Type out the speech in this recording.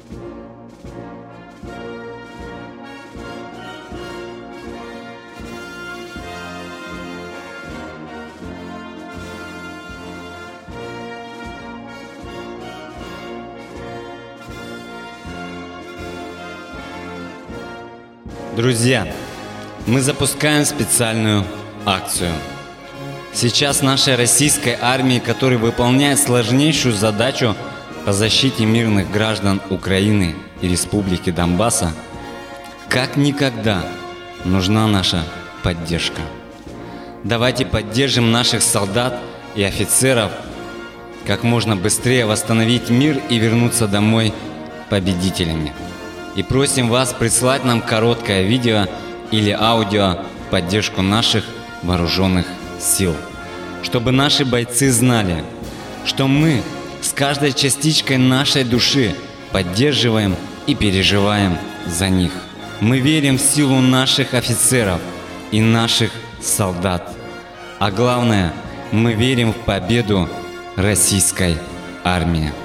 Друзья, мы запускаем специальную акцию. Сейчас нашей российской армии, которая выполняет сложнейшую задачу по защите мирных граждан Украины и Республики Донбасса, как никогда нужна наша поддержка. Давайте поддержим наших солдат и офицеров как можно быстрее восстановить мир и вернуться домой победителями. И просим вас прислать нам короткое видео или аудио в поддержку наших вооруженных сил, чтобы наши бойцы знали, что мы с каждой частичкой нашей души поддерживаем и переживаем за них. Мы верим в силу наших офицеров и наших солдат. А главное, мы верим в победу российской армии.